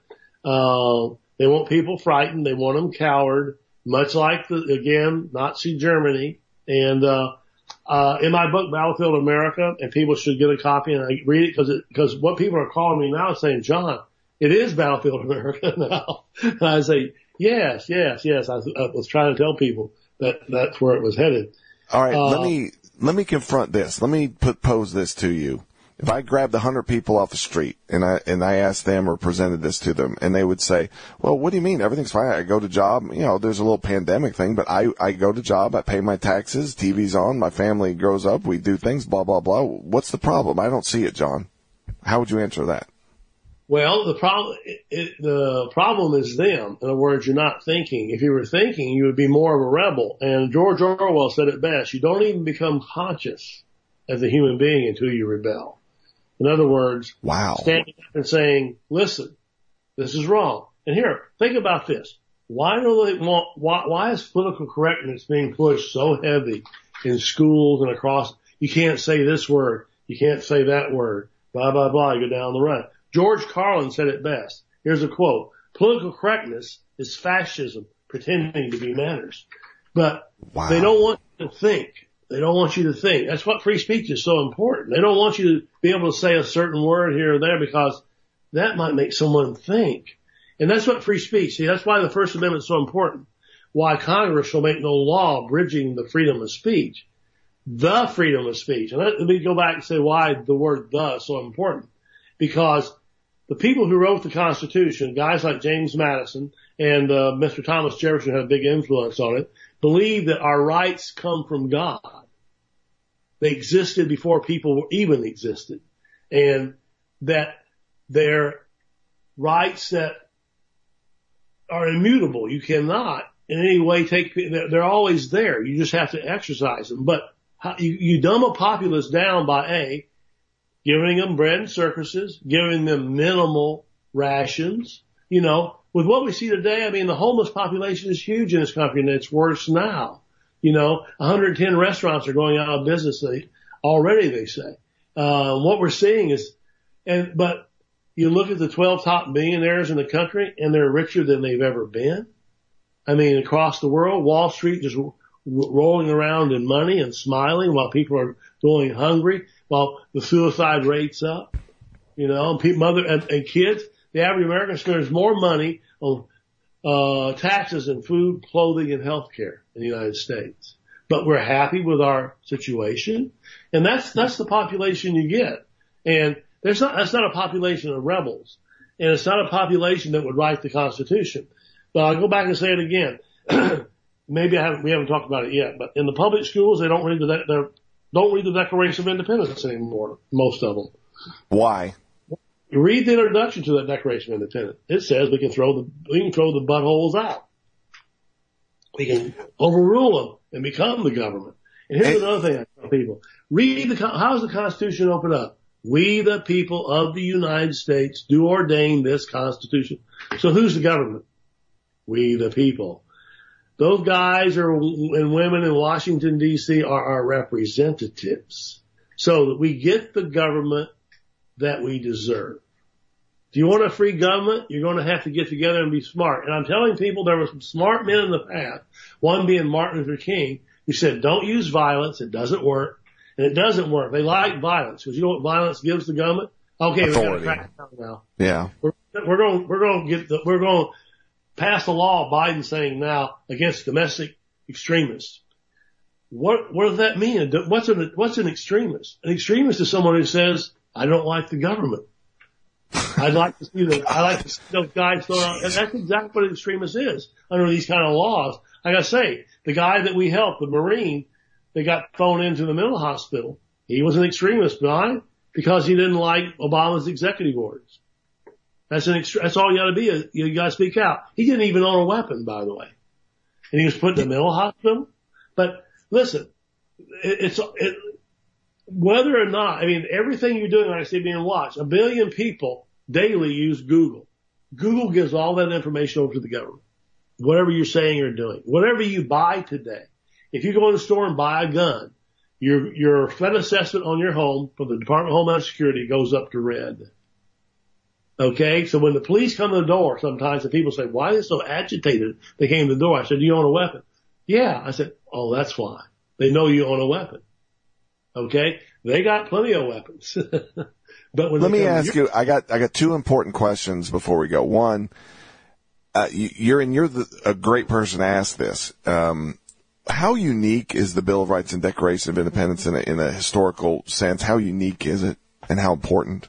Uh, they want people frightened. They want them coward, much like the, again, Nazi Germany. And, uh, uh, in my book, Battlefield America, and people should get a copy and I read it because it, because what people are calling me now is saying, John, it is Battlefield America now. And I say, yes, yes, yes. I, I was trying to tell people that that's where it was headed. All right, uh, let me let me confront this. Let me put pose this to you. If I grabbed a hundred people off the street and I and I asked them or presented this to them, and they would say, "Well, what do you mean? Everything's fine. I go to job. You know, there's a little pandemic thing, but I I go to job. I pay my taxes. T V's on. My family grows up. We do things. Blah blah blah. What's the problem? I don't see it, John. How would you answer that?" Well, the problem, it, the problem is them. In other words, you're not thinking. If you were thinking, you would be more of a rebel. And George Orwell said it best. You don't even become conscious as a human being until you rebel. In other words, wow. standing up and saying, listen, this is wrong. And here, think about this. Why do they want, why, why is political correctness being pushed so heavy in schools and across? You can't say this word. You can't say that word. Blah, blah, blah. You go down the run. George Carlin said it best. Here's a quote. Political correctness is fascism pretending to be manners. But wow. they don't want you to think. They don't want you to think. That's what free speech is so important. They don't want you to be able to say a certain word here or there because that might make someone think. And that's what free speech, see, that's why the First Amendment is so important. Why Congress will make no law bridging the freedom of speech. The freedom of speech. And let me go back and say why the word the is so important. Because the people who wrote the Constitution, guys like James Madison and uh, Mister Thomas Jefferson had a big influence on it, believe that our rights come from God. They existed before people even existed. And that they're rights that are immutable. You cannot in any way take, they're always there. You just have to exercise them. But how, you, you dumb a populace down by A, giving them bread and circuses, giving them minimal rations. You know, with what we see today, I mean, the homeless population is huge in this country and it's worse now. You know, one hundred ten restaurants are going out of business they, already, they say. Uh, what we're seeing is, and, but you look at the twelve top millionaires in the country and they're richer than they've ever been. I mean, across the world, Wall Street just r- rolling around in money and smiling while people are going hungry, while the suicide rate's up, you know, and people, mother and, and kids, the average American spends more money on, uh, taxes and food, clothing, and health care in the United States. But we're happy with our situation. And that's, that's the population you get. And there's not, that's not a population of rebels. And it's not a population that would write the Constitution. But I'll go back and say it again. Maybe I haven't, we haven't talked about it yet, but in the public schools, they don't read the, they don't read the Declaration of Independence anymore, most of them. Why? You read the introduction to that Declaration of Independence. It says we can throw the, we can throw the buttholes out. We can overrule them and become the government. And here's another thing I tell people. Read the, how does the Constitution open up? We, the people of the United States, do ordain this Constitution. So who's the government? We, the people. Those guys are, and women in Washington, D C are our representatives so that we get the government that we deserve. Do you want a free government? You're going to have to get together and be smart. And I'm telling people there were some smart men in the past, one being Martin Luther King, who said, don't use violence. It doesn't work. And it doesn't work. They like violence because you know what violence gives the government? Okay, we got to crack down now. Yeah. We're, we're going, we're going to get the, we're going to pass a law, Biden saying now, against domestic extremists. What, what does that mean? What's an, what's an extremist? An extremist is someone who says, I don't like the government. I'd like to see the, I like to see those guys throw out, and that's exactly what an extremist is under these kind of laws. Like I say, the guy that we helped, the Marine, they got thrown into the mental hospital. He was an extremist, why? Because he didn't like Obama's executive orders. That's an extre- that's all you gotta be. You gotta speak out. He didn't even own a weapon, by the way. And he was put in the mental hospital. But listen, it, it's, it, whether or not, I mean, everything you're doing, like I say, being watched. A billion people daily use Google. Google gives all that information over to the government. Whatever you're saying or doing. Whatever you buy today. If you go in the store and buy a gun, your, your threat assessment on your home from the Department of Homeland Security goes up to red. Okay? So when the police come to the door, sometimes the people say, why are they so agitated? They came to the door. I said, do you own a weapon? Yeah. I said, oh, that's why. They know you own a weapon. Okay? They got plenty of weapons. But when let me ask your- you, I got, I got two important questions before we go. One, uh, you, you're, and you're the, a great person to ask this. Um, how unique is the Bill of Rights and Declaration of Independence in a, in a historical sense? How unique is it and how important?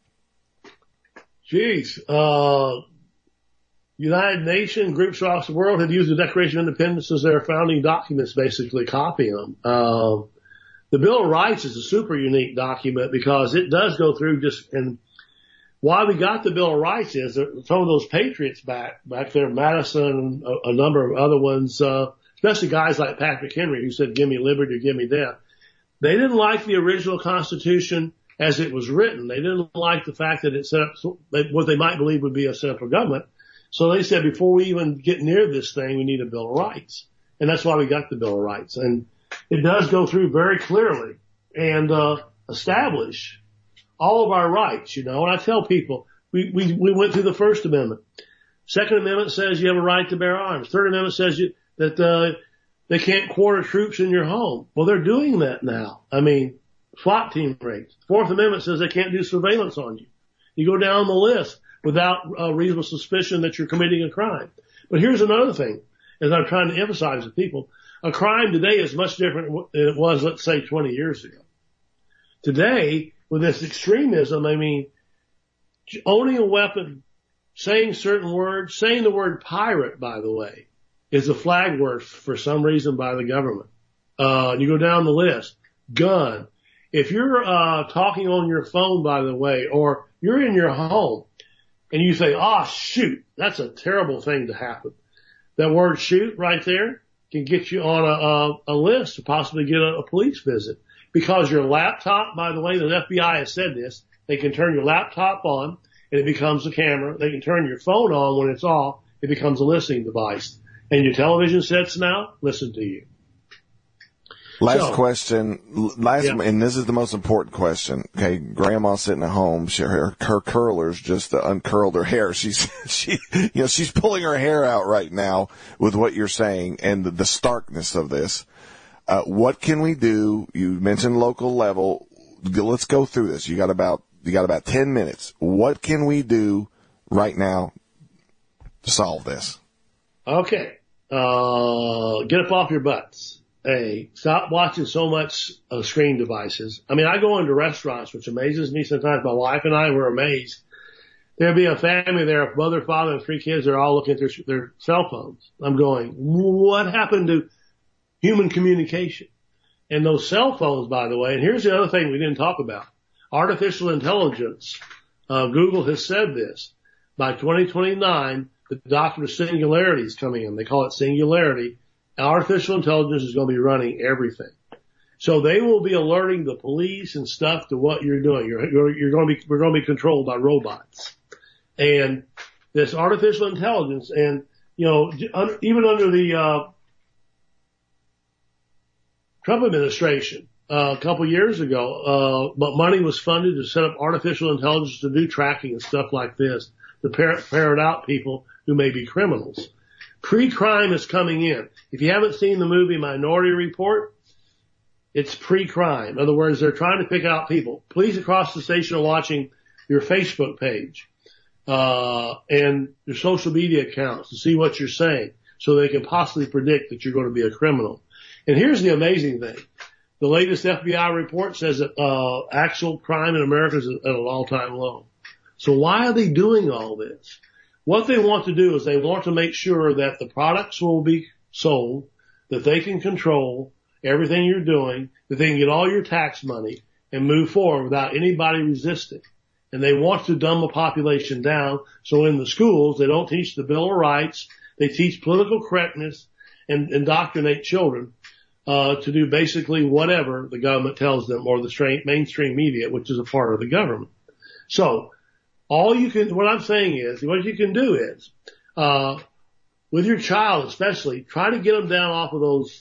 Geez, uh, United Nations, groups across the world have used the Declaration of Independence as their founding documents, basically copying them. Uh, the Bill of Rights is a super unique document because it does go through just, and why we got the Bill of Rights is that some of those patriots back, back there, Madison, a, a number of other ones, uh, especially guys like Patrick Henry who said, give me liberty or give me death. They didn't like the original Constitution as it was written. They didn't like the fact that it set up what they might believe would be a central government. So they said, before we even get near this thing, we need a Bill of Rights. And that's why we got the Bill of Rights. And it does go through very clearly and, uh, establish all of our rights, you know. And I tell people, we, we, we went through the First Amendment. Second Amendment says you have a right to bear arms. Third Amendment says you, that, uh, they can't quarter troops in your home. Well, they're doing that now. I mean, SWAT team raids. Fourth Amendment says they can't do surveillance on you. You go down the list without uh, reasonable suspicion that you're committing a crime. But here's another thing, as I'm trying to emphasize to people, a crime today is much different than it was, let's say, twenty years ago. Today, with this extremism, I mean, owning a weapon, saying certain words, saying the word pirate, by the way, is a flag word for some reason by the government. Uh, you go down the list. Gun. If you're, uh, talking on your phone, by the way, or you're in your home and you say, oh, shoot, that's a terrible thing to happen. That word shoot right there can get you on a, a, a list to possibly get a, a police visit, because your laptop, by the way, the F B I has said this, they can turn your laptop on and it becomes a camera. They can turn your phone on when it's off. It becomes a listening device. And your television sets now listen to you. Last so, question, last, yeah. and this is the most important question. Okay, Grandma's sitting at home. She, her, her curlers just uh, uncurled her hair. She's, she, you know, she's pulling her hair out right now with what you're saying and the, the starkness of this. Uh, what can we do? You mentioned local level. Let's go through this. You got about, you got about ten minutes. What can we do right now to solve this? Okay. Uh, get up off your butts. Hey, stop watching so much uh, screen devices. I mean, I go into restaurants, which amazes me sometimes. My wife and I were amazed. There'd be a family there, a mother, father, and three kids. They're all looking at their, their cell phones. I'm going, what happened to human communication? And those cell phones, by the way, and here's the other thing we didn't talk about. Artificial intelligence. Uh, Google has said this. By twenty twenty-nine, the doctrine of singularity is coming in. They call it singularity. Artificial intelligence is going to be running everything. So they will be alerting the police and stuff to what you're doing. You're, you're, you're going to be, we're going to be controlled by robots. And this artificial intelligence, and, you know, even under the, uh, Trump administration, uh, a couple years ago, uh, but money was funded to set up artificial intelligence to do tracking and stuff like this, to ferret out people who may be criminals. Pre-crime is coming in. If you haven't seen the movie Minority Report, it's pre-crime. In other words, they're trying to pick out people. Police across the station are watching your Facebook page, uh, and your social media accounts to see what you're saying, so they can possibly predict that you're going to be a criminal. And here's the amazing thing. The latest F B I report says that, uh, actual crime in America is at an all-time low. So why are they doing all this? What they want to do is they want to make sure that the products will be sold, that they can control everything you're doing, that they can get all your tax money and move forward without anybody resisting. And they want to dumb the population down. So in the schools, they don't teach the Bill of Rights. They teach political correctness and indoctrinate children, uh, to do basically whatever the government tells them, or the straight mainstream media, which is a part of the government. So, all you can, what I'm saying is, what you can do is, uh, with your child especially, try to get them down off of those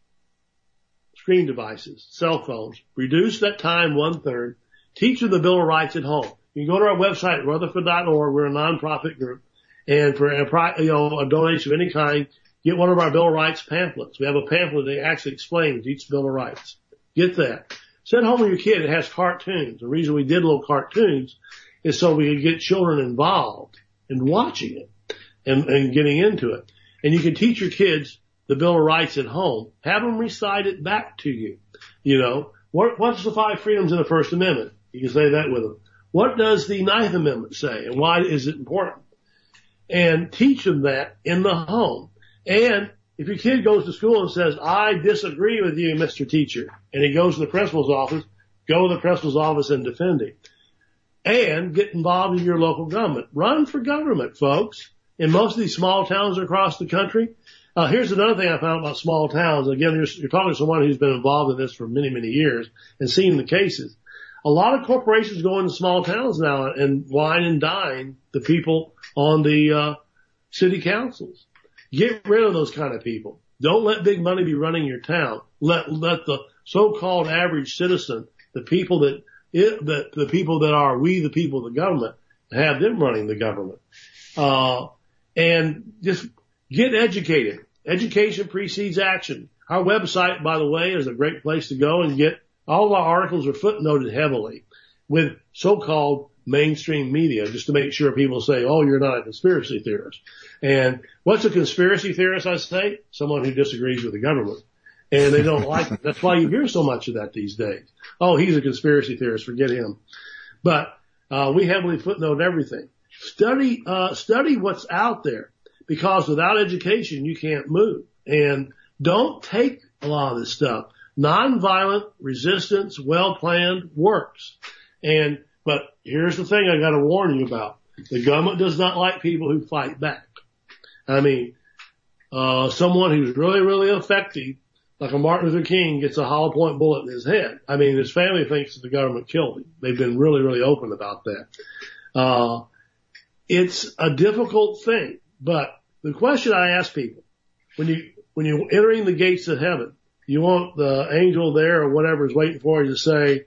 screen devices, cell phones. Reduce that time one third. Teach them the Bill of Rights at home. You can go to our website, rutherford dot org. We're a nonprofit group. And for a, you know, a donation of any kind, get one of our Bill of Rights pamphlets. We have a pamphlet that actually explains each Bill of Rights. Get that. Send home with your kid. It has cartoons. The reason we did little cartoons is so we could get children involved in watching it and, and getting into it. And you can teach your kids the Bill of Rights at home. Have them recite it back to you. You know, what, what's the five freedoms in the First Amendment? You can say that with them. What does the Ninth Amendment say, and why is it important? And teach them that in the home. And if your kid goes to school and says, I disagree with you, Mister Teacher, and he goes to the principal's office, go to the principal's office and defend him. And get involved in your local government. Run for government, folks. In most of these small towns across the country. Uh, here's another thing I found about small towns. Again, you're, you're talking to someone who's been involved in this for many, many years and seen the cases. a lot of corporations go into small towns now and wine and dine the people on the uh, city councils. Get rid of those kind of people. Don't let big money be running your town. Let let the so-called average citizen, the people that it, the the people that are we the people of the government, have them running the government. Uh, and just get educated. Education precedes action. Our website, by the way, is a great place to go and get all of our articles are footnoted heavily with so-called mainstream media, just to make sure people say, oh, you're not a conspiracy theorist. And what's a conspiracy theorist, I say? Someone who disagrees with the government. And they don't like it. That's why you hear so much of that these days. Oh, he's a conspiracy theorist. Forget him. But uh we heavily footnote everything. Study, uh study what's out there, because without education, you can't move. And don't take a lot of this stuff. Nonviolent resistance, well-planned, works. And But here's the thing I got to warn you about. The government does not like people who fight back. I mean, uh, someone who's really, really effective, like a Martin Luther King, gets a hollow point bullet in his head. I mean, his family thinks that the government killed him. They've been really, really open about that. Uh, it's a difficult thing, but the question I ask people, when you, when you're entering the gates of heaven, you want the angel there or whatever is waiting for you to say,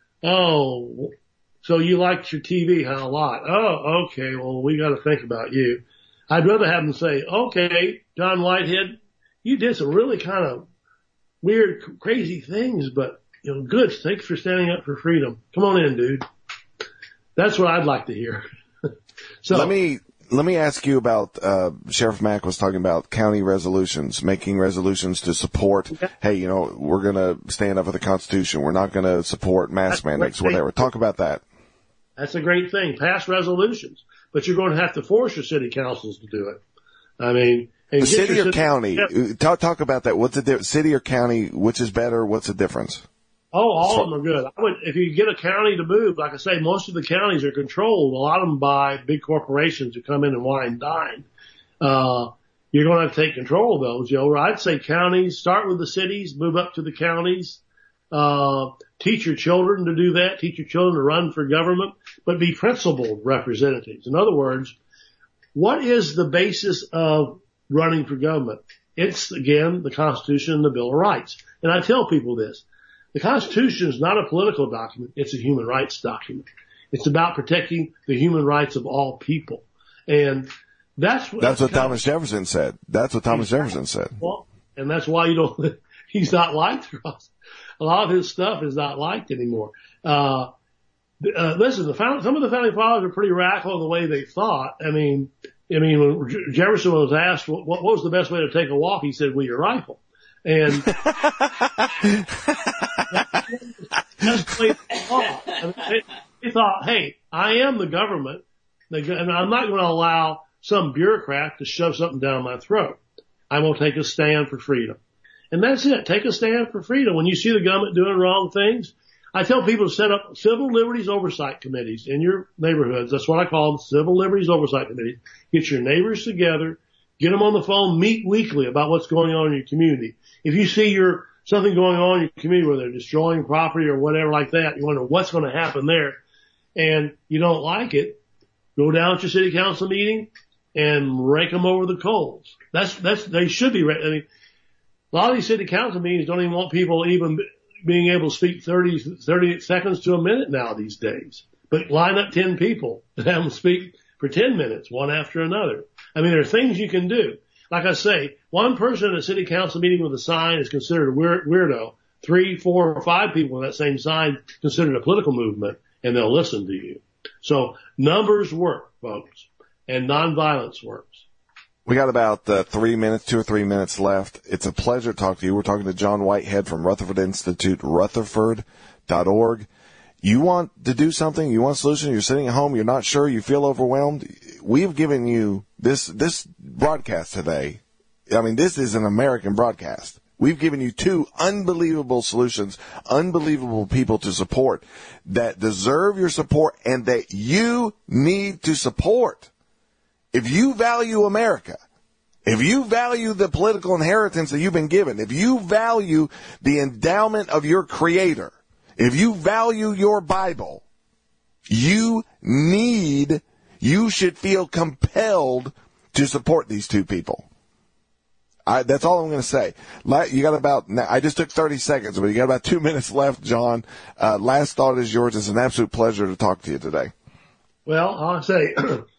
oh, so you liked your T V, huh, a lot? Oh, okay. Well, we got to think about you. I'd rather have them say, okay, John Whitehead, you did some really kind of weird, crazy things, but you know, good. Thanks for standing up for freedom. Come on in, dude. That's what I'd like to hear. So let me let me ask you about. Uh, Sheriff Mack was talking about county resolutions, making resolutions to support. Okay. Hey, you know, we're going to stand up for the Constitution. We're not going to support mask mandates, whatever. Talk about that. That's a great thing. Pass resolutions, but you're going to have to force your city councils to do it. I mean, and city or city, county? Yeah. Talk talk about that. What's the di- city or county? Which is better? What's the difference? Oh, all of them are good. I would, if you get a county to move, like I say, most of the counties are controlled. A lot of them by big corporations who come in and wine and dine. Uh, you're going to have to take control of those. You know, I'd say counties, start with the cities, move up to the counties. Uh, teach your children to do that. Teach your children to run for government, but be principled representatives. In other words, what is the basis of running for government? It's, again, the Constitution and the Bill of Rights. And I tell people this. The Constitution is not a political document. It's a human rights document. It's about protecting the human rights of all people. And that's what, that's what Thomas Jefferson said. That's what Thomas Jefferson said. Well, and that's why you don't, he's not liked across. A lot of his stuff is not liked anymore. Uh, uh listen, the found, some of the founding fathers are pretty radical in the way they thought. I mean, I mean, when Jefferson was asked what, what was the best way to take a walk, he said, with your rifle. And that's the way they thought. I mean, they, they thought, hey, I am the government, and I'm not going to allow some bureaucrat to shove something down my throat. I'm going to take a stand for freedom. And that's it. Take a stand for freedom. When you see the government doing wrong things, I tell people to set up civil liberties oversight committees in your neighborhoods. That's what I call them, civil liberties oversight committees. Get your neighbors together, get them on the phone, meet weekly about what's going on in your community. If you see your something going on in your community where they're destroying property or whatever like that, you wonder what's going to happen there, and you don't like it, go down to your city council meeting and rake them over the coals. That's that's they should be. I mean, a lot of these city council meetings don't even want people even being able to speak thirty, thirty seconds to a minute now these days. But line up ten people and have them speak for ten minutes, one after another. I mean, there are things you can do. Like I say, one person in a city council meeting with a sign is considered a weird, weirdo. Three, four, or five people with that same sign considered a political movement, and they'll listen to you. So numbers work, folks, and nonviolence works. We got about uh, three minutes, two or three minutes left. It's a pleasure to talk to you. We're talking to John Whitehead from Rutherford Institute, rutherford dot org. You want to do something, you want a solution, you're sitting at home, you're not sure, you feel overwhelmed. We've given you this, this broadcast today. I mean, this is an American broadcast. We've given you two unbelievable solutions, unbelievable people to support that deserve your support and that you need to support. If you value America, if you value the political inheritance that you've been given, if you value the endowment of your Creator, If you value your Bible, you need, you should feel compelled to support these two people. I, that's all I'm going to say. You got about, I just took thirty seconds, but you got about two minutes left, John. Uh, last thought is yours. It's an absolute pleasure to talk to you today. Well, I'll say,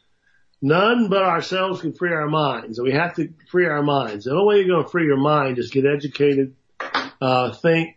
none but ourselves can free our minds. We have to free our minds. The only way you're going to free your mind is get educated, uh, think,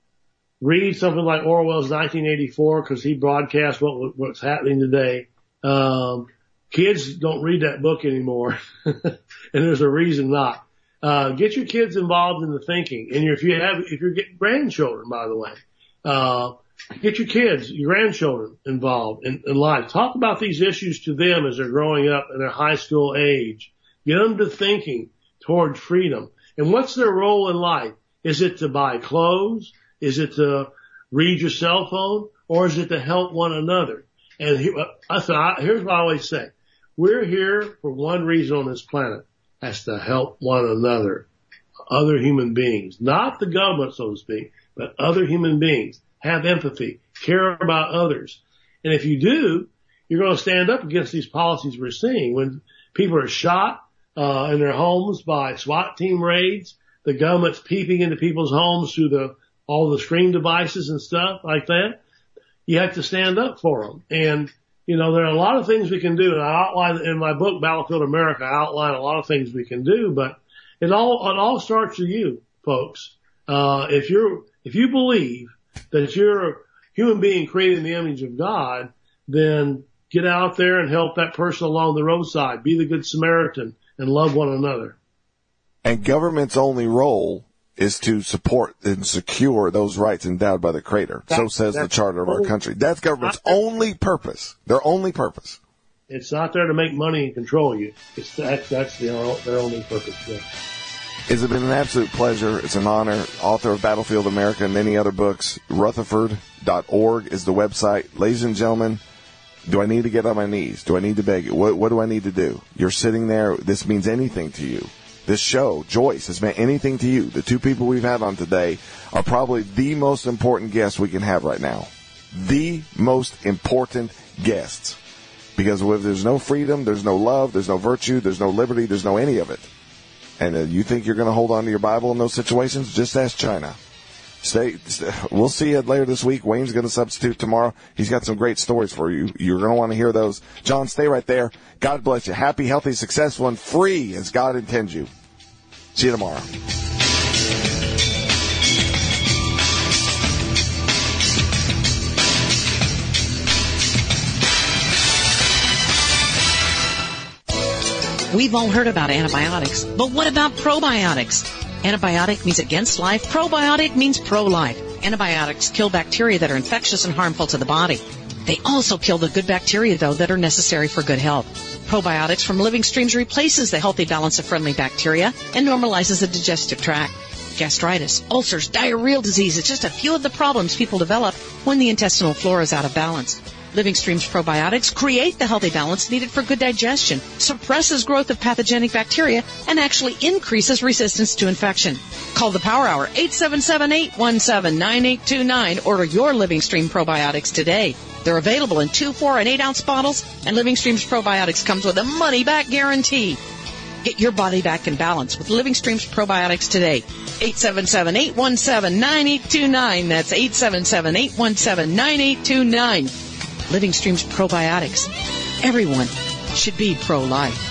read something like Orwell's nineteen eighty-four, because he broadcasts what, what's happening today. Um, kids don't read that book anymore, and there's a reason not. Uh, get your kids involved in the thinking. And if you have, if you're getting grandchildren, by the way, uh, get your kids, your grandchildren involved in, in life. Talk about these issues to them as they're growing up in their high school age. Get them to thinking toward freedom. And what's their role in life? Is it to buy clothes? Is it to read your cell phone? Or is it to help one another? And he, I thought, here's what I always say. We're here for one reason on this planet. Has to help one another, other human beings, not the government, so to speak, but other human beings. Have empathy, care about others. And if you do, you're going to stand up against these policies we're seeing. When people are shot uh in their homes by SWAT team raids, the government's peeping into people's homes through the all the stream devices and stuff like that, you have to stand up for them. And you know, there are a lot of things we can do, and I outline in my book, Battlefield America, I outline a lot of things we can do, but it all, it all starts with you, folks. Uh, if you're, if you believe that you're a human being created in the image of God, then get out there and help that person along the roadside. Be the good Samaritan and love one another. And government's only role is to support and secure those rights endowed by the Creator. That, so says the charter of our country. That's government's only purpose. Their only purpose. It's not there to make money and control you. It's that, that's the, their only purpose. Yeah. It's been an absolute pleasure. It's an honor. Author of Battlefield America and many other books. Rutherford dot org is the website. Ladies and gentlemen, do I need to get on my knees? Do I need to beg you? What, what do I need to do? You're sitting there. This means anything to you. This show, Joyce, has meant anything to you. The two people we've had on today are probably the most important guests we can have right now. The most important guests. Because if there's no freedom, there's no love, there's no virtue, there's no liberty, there's no any of it. And uh, you think you're going to hold on to your Bible in those situations? Just ask China. Stay. We'll see you later this week. Wayne's going to substitute tomorrow. He's got some great stories for you. You're going to want to hear those. John, stay right there. God bless you. Happy, healthy, successful, and free as God intends you. See you tomorrow. We've all heard about antibiotics, but what about probiotics? Antibiotic means against life. Probiotic means pro-life. Antibiotics kill bacteria that are infectious and harmful to the body. They also kill the good bacteria, though, that are necessary for good health. Probiotics from Living Streams replaces the healthy balance of friendly bacteria and normalizes the digestive tract. Gastritis, ulcers, diarrheal disease is just a few of the problems people develop when the intestinal flora is out of balance. Living Streams probiotics create the healthy balance needed for good digestion, suppresses growth of pathogenic bacteria, and actually increases resistance to infection. Call the Power Hour, eight seven seven, eight one seven, nine eight two nine. Order your Living Stream probiotics today. They're available in two, four, and eight ounce bottles, and Living Streams probiotics comes with a money-back guarantee. Get your body back in balance with Living Streams probiotics today. eight seven seven, eight one seven, nine eight two nine. That's eight seven seven, eight one seven, nine eight two nine. Living Streams probiotics. Everyone should be pro-life.